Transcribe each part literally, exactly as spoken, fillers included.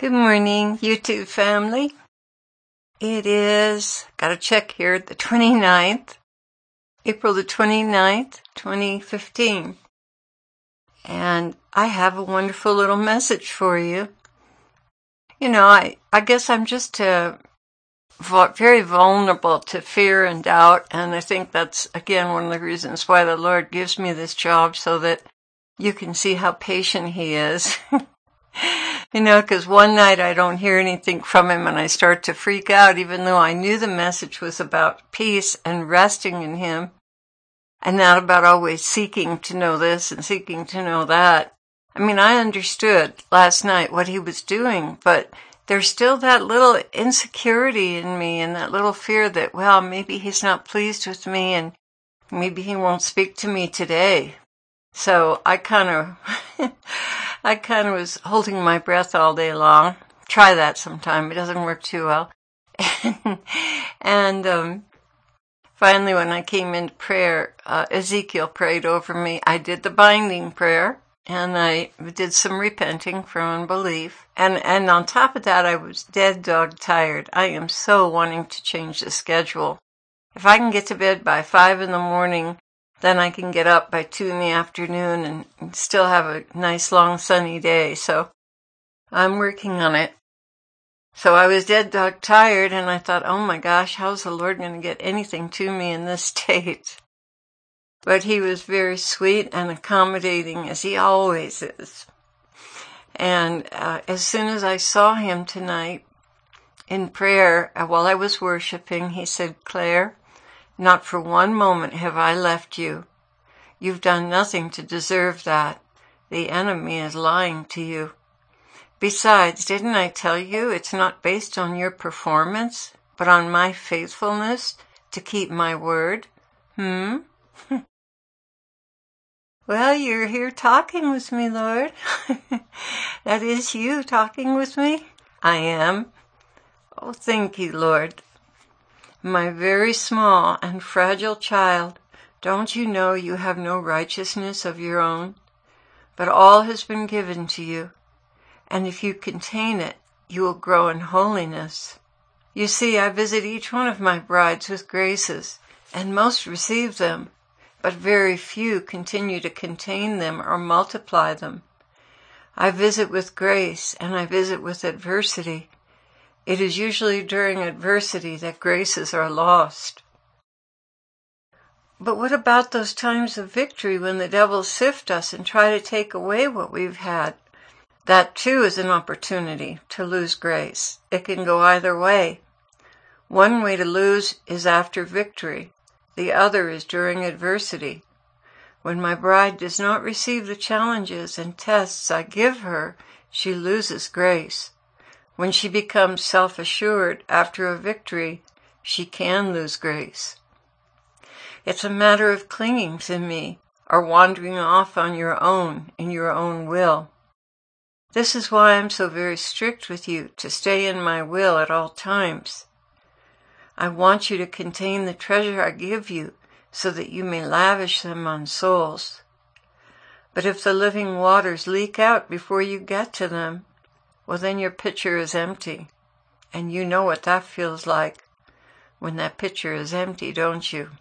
Good morning, YouTube family. It is, gotta check here, the twenty-ninth, April the twenty-ninth, twenty fifteen. And I have a wonderful little message for you. You know, I, I guess I'm just uh, very vulnerable to fear and doubt, and I think that's, again, one of the reasons why the Lord gives me this job, so that you can see how patient He is. You know, because one night I don't hear anything from Him and I start to freak out, even though I knew the message was about peace and resting in Him, and not about always seeking to know this and seeking to know that. I mean, I understood last night what He was doing, but there's still that little insecurity in me and that little fear that, well, maybe He's not pleased with me and maybe He won't speak to me today. So I kind of, I kind of was holding my breath all day long. Try that sometime. It doesn't work too well. and um, finally, when I came into prayer, uh, Ezekiel prayed over me. I did the binding prayer, and I did some repenting for unbelief. And, and on top of that, I was dead dog tired. I am so wanting to change the schedule. If I can get to bed by five in the morning, then I can get up by two in the afternoon and, and still have a nice long sunny day. So I'm working on it. So I was dead dog tired, and I thought, oh my gosh, how's the Lord going to get anything to me in this state? But He was very sweet and accommodating, as He always is. And uh, as soon as I saw Him tonight in prayer, uh, while I was worshiping, He said, Claire, not for one moment have I left you. You've done nothing to deserve that. The enemy is lying to you. Besides, didn't I tell you it's not based on your performance, but on my faithfulness to keep my word? Hmm? Well, you're here talking with me, Lord. That is you talking with me? I am. Oh, thank you, Lord. My very small and fragile child, don't you know you have no righteousness of your own? But all has been given to you, and if you contain it, you will grow in holiness. You see, I visit each one of my brides with graces, and most receive them, but very few continue to contain them or multiply them. I visit with grace, and I visit with adversity. It is usually during adversity that graces are lost. But what about those times of victory when the devil sift us and try to take away what we've had? That too is an opportunity to lose grace. It can go either way. One way to lose is after victory. The other is during adversity. When my bride does not receive the challenges and tests I give her, she loses grace. When she becomes self-assured after a victory, she can lose grace. It's a matter of clinging to me or wandering off on your own in your own will. This is why I'm so very strict with you to stay in my will at all times. I want you to contain the treasure I give you so that you may lavish them on souls. But if the living waters leak out before you get to them, well, then your pitcher is empty. And you know what that feels like when that pitcher is empty, don't you?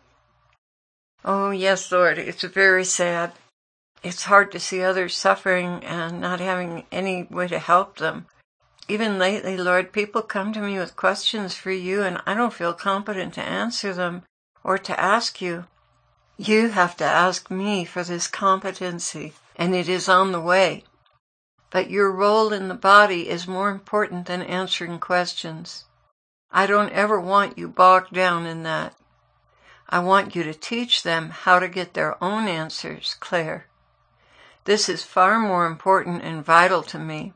Oh, yes, Lord, it's very sad. It's hard to see others suffering and not having any way to help them. Even lately, Lord, people come to me with questions for you, and I don't feel competent to answer them or to ask you. You have to ask me for this competency, and it is on the way. But your role in the body is more important than answering questions. I don't ever want you bogged down in that. I want you to teach them how to get their own answers, Claire. This is far more important and vital to me.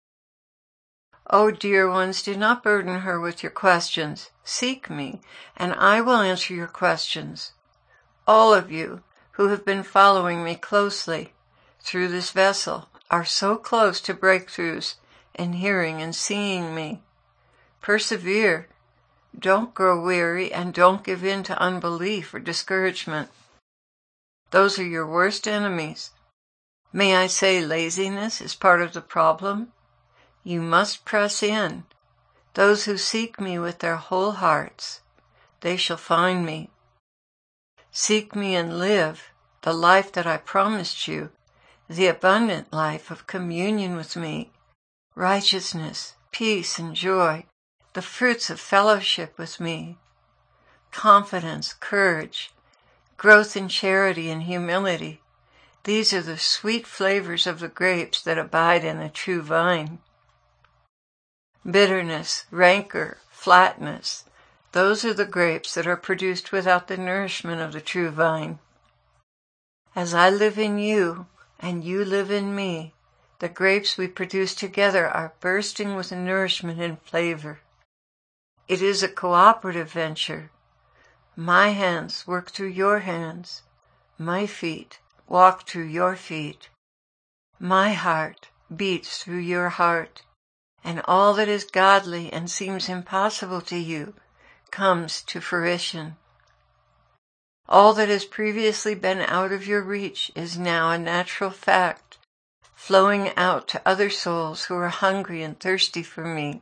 Oh, dear ones, do not burden her with your questions. Seek me, and I will answer your questions. All of you who have been following me closely through this vessel are so close to breakthroughs in hearing and seeing me. Persevere. Don't grow weary and don't give in to unbelief or discouragement. Those are your worst enemies. May I say laziness is part of the problem? You must press in. Those who seek me with their whole hearts, they shall find me. Seek me and live the life that I promised you, the abundant life of communion with me, righteousness, peace, and joy, the fruits of fellowship with me, confidence, courage, growth in charity and humility. These are the sweet flavors of the grapes that abide in the true vine. Bitterness, rancor, flatness, those are the grapes that are produced without the nourishment of the true vine. As I live in you, and you live in me, the grapes we produce together are bursting with nourishment and flavor. It is a cooperative venture. My hands work through your hands. My feet walk through your feet. My heart beats through your heart. And all that is godly and seems impossible to you comes to fruition. All that has previously been out of your reach is now a natural fact, flowing out to other souls who are hungry and thirsty for me.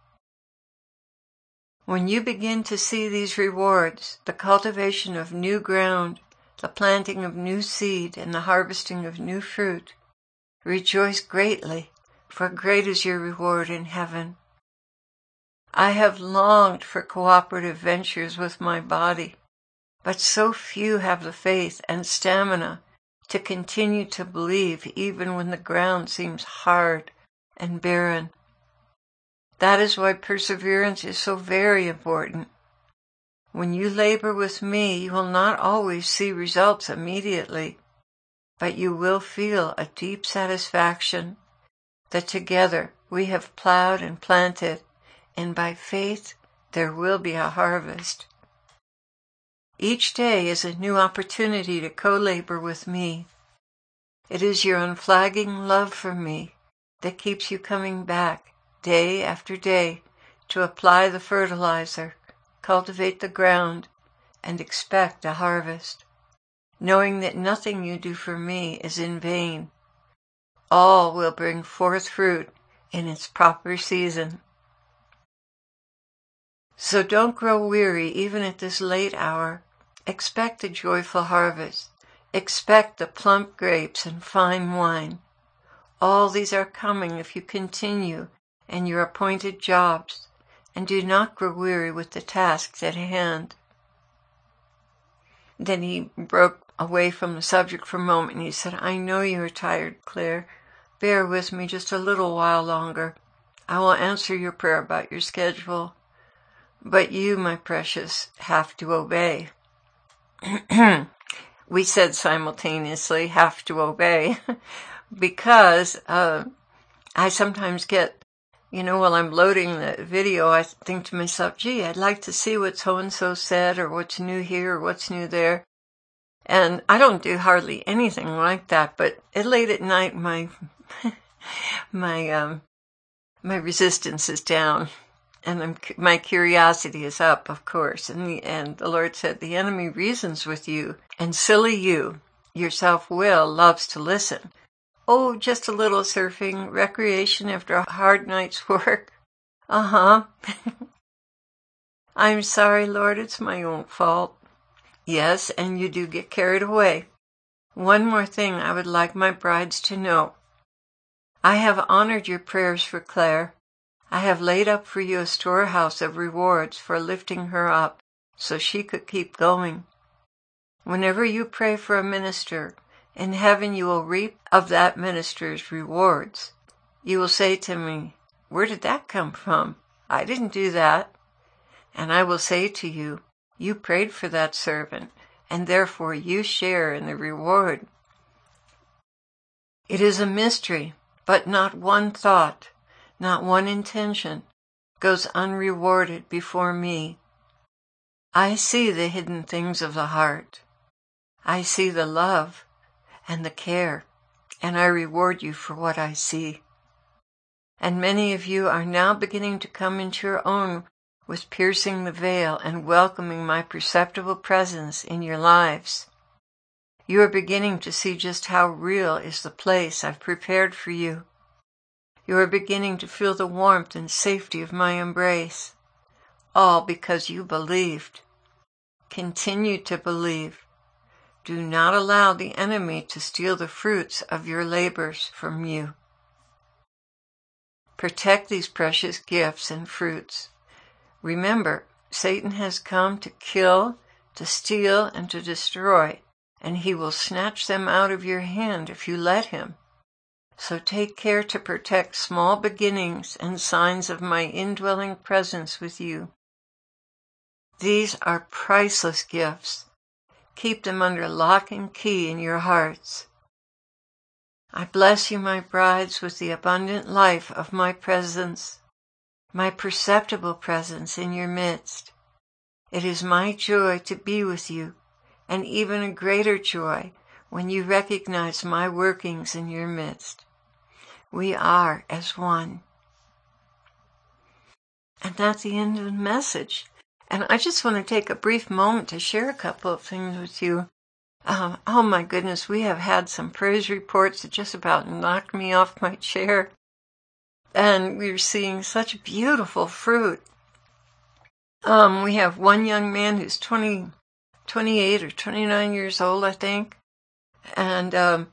When you begin to see these rewards, the cultivation of new ground, the planting of new seed, and the harvesting of new fruit, rejoice greatly, for great is your reward in heaven. I have longed for cooperative ventures with my body, but so few have the faith and stamina to continue to believe even when the ground seems hard and barren. That is why perseverance is so very important. When you labor with me, you will not always see results immediately, but you will feel a deep satisfaction that together we have plowed and planted, and by faith there will be a harvest. Each day is a new opportunity to co-labor with me. It is your unflagging love for me that keeps you coming back day after day to apply the fertilizer, cultivate the ground, and expect a harvest, knowing that nothing you do for me is in vain. All will bring forth fruit in its proper season. So don't grow weary even at this late hour. Expect a joyful harvest. Expect the plump grapes and fine wine. All these are coming if you continue in your appointed jobs and do not grow weary with the tasks at hand. Then he broke away from the subject for a moment and he said, I know you are tired, Claire. Bear with me just a little while longer. I will answer your prayer about your schedule. But you, my precious, have to obey. We said simultaneously, have to obey, because uh, I sometimes get, you know, while I'm loading the video, I think to myself, gee, I'd like to see what so-and-so said, or what's new here, or what's new there. And I don't do hardly anything like that, but at late at night, my my um, my resistance is down. And I'm, my curiosity is up, of course. And the, and the Lord said, the enemy reasons with you, and silly you, your self-will, loves to listen. Oh, just a little surfing, recreation after a hard night's work. Uh-huh. I'm sorry, Lord, it's my own fault. Yes, and you do get carried away. One more thing I would like my brides to know. I have honored your prayers for Claire. I have laid up for you a storehouse of rewards for lifting her up so she could keep going. Whenever you pray for a minister, in heaven you will reap of that minister's rewards. You will say to me, where did that come from? I didn't do that. And I will say to you, you prayed for that servant, and therefore you share in the reward. It is a mystery, but not one thought, not one intention, goes unrewarded before me. I see the hidden things of the heart. I see the love and the care, and I reward you for what I see. And many of you are now beginning to come into your own with piercing the veil and welcoming my perceptible presence in your lives. You are beginning to see just how real is the place I've prepared for you. You are beginning to feel the warmth and safety of my embrace. All because you believed. Continue to believe. Do not allow the enemy to steal the fruits of your labors from you. Protect these precious gifts and fruits. Remember, Satan has come to kill, to steal, and to destroy, and he will snatch them out of your hand if you let him. So take care to protect small beginnings and signs of my indwelling presence with you. These are priceless gifts. Keep them under lock and key in your hearts. I bless you, my brides, with the abundant life of my presence, my perceptible presence in your midst. It is my joy to be with you, and even a greater joy when you recognize my workings in your midst. We are as one. And that's the end of the message. And I just want to take a brief moment to share a couple of things with you. Um, oh my goodness, we have had some praise reports that just about knocked me off my chair. And we're seeing such beautiful fruit. Um, we have one young man who's twenty, twenty-eight or twenty-nine years old, I think. And um,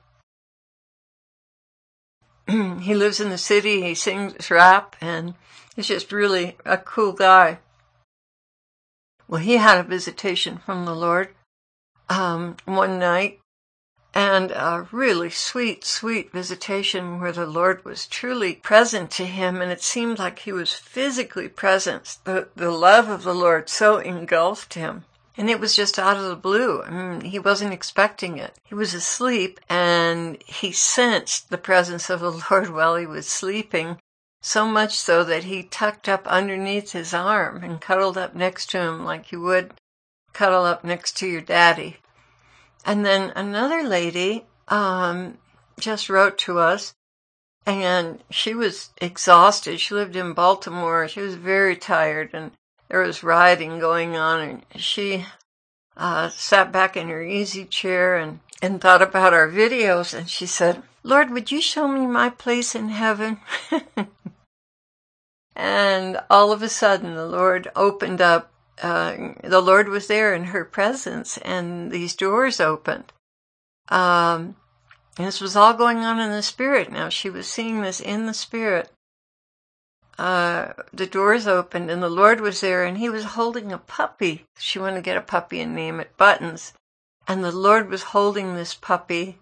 he lives in the city, he sings rap, and he's just really a cool guy. Well, he had a visitation from the Lord um, one night, and a really sweet, sweet visitation where the Lord was truly present to him, and it seemed like he was physically present. The, the love of the Lord so engulfed him. And it was just out of the blue. I mean, he wasn't expecting it. He was asleep, and he sensed the presence of the Lord while he was sleeping, so much so that he tucked up underneath his arm and cuddled up next to him like you would cuddle up next to your daddy. And then another lady um, just wrote to us, and she was exhausted. She lived in Baltimore. She was very tired, and there was rioting going on, and she uh, sat back in her easy chair and, and thought about our videos, and she said, Lord, would you show me my place in heaven? And all of a sudden, the Lord opened up. Uh, the Lord was there in her presence, and these doors opened. Um, and this was all going on in the Spirit. Now, she was seeing this in the Spirit. Uh, the doors opened, and the Lord was there, and he was holding a puppy. She wanted to get a puppy and name it Buttons. And the Lord was holding this puppy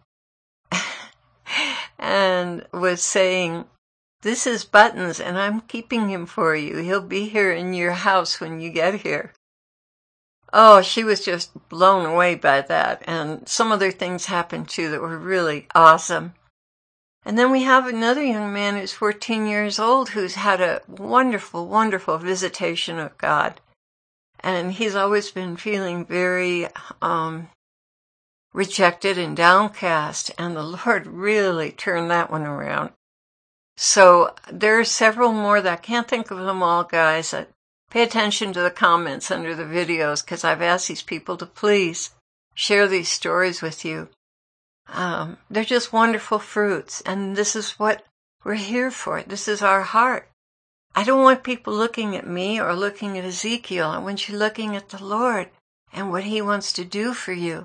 and was saying, this is Buttons, and I'm keeping him for you. He'll be here in your house when you get here. Oh, she was just blown away by that. And some other things happened, too, that were really awesome. And then we have another young man who's fourteen years old who's had a wonderful, wonderful visitation of God. And he's always been feeling very um, rejected and downcast. And the Lord really turned that one around. So there are several more that I can't think of them all, guys. Uh, pay attention to the comments under the videos, because I've asked these people to please share these stories with you. Um, they're just wonderful fruits, and this is what we're here for. This is our heart. I don't want people looking at me or looking at Ezekiel. I want you looking at the Lord and what he wants to do for you.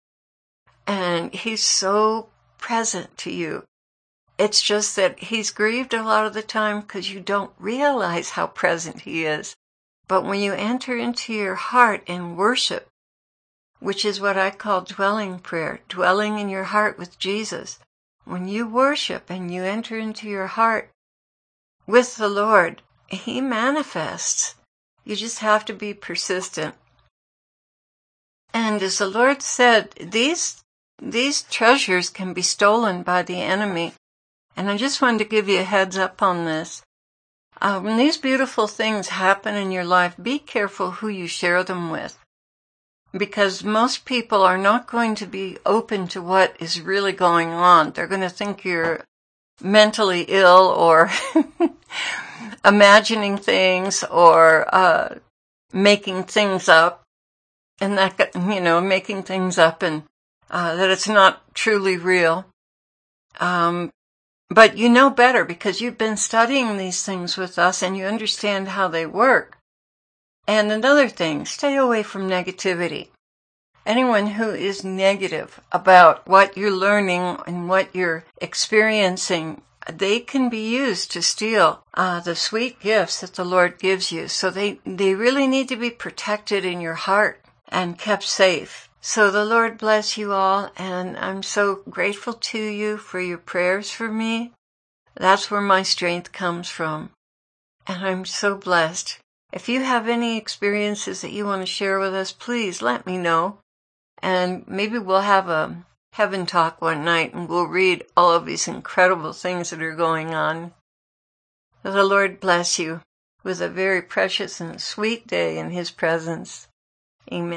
And he's so present to you. It's just that he's grieved a lot of the time because you don't realize how present he is. But when you enter into your heart in worship, which is what I call dwelling prayer, dwelling in your heart with Jesus, when you worship and you enter into your heart with the Lord, he manifests. You just have to be persistent. And as the Lord said, these, these treasures can be stolen by the enemy. And I just wanted to give you a heads up on this. Uh, when these beautiful things happen in your life, be careful who you share them with. Because most people are not going to be open to what is really going on. They're going to think you're mentally ill or imagining things or uh, making things up. And that, you know, making things up and uh, that it's not truly real. Um But you know better because you've been studying these things with us and you understand how they work. And another thing, stay away from negativity. Anyone who is negative about what you're learning and what you're experiencing, they can be used to steal uh, the sweet gifts that the Lord gives you. So they, they really need to be protected in your heart and kept safe. So the Lord bless you all, and I'm so grateful to you for your prayers for me. That's where my strength comes from. And I'm so blessed. If you have any experiences that you want to share with us, please let me know. And maybe we'll have a heaven talk one night and we'll read all of these incredible things that are going on. The Lord bless you with a very precious and sweet day in His presence. Amen.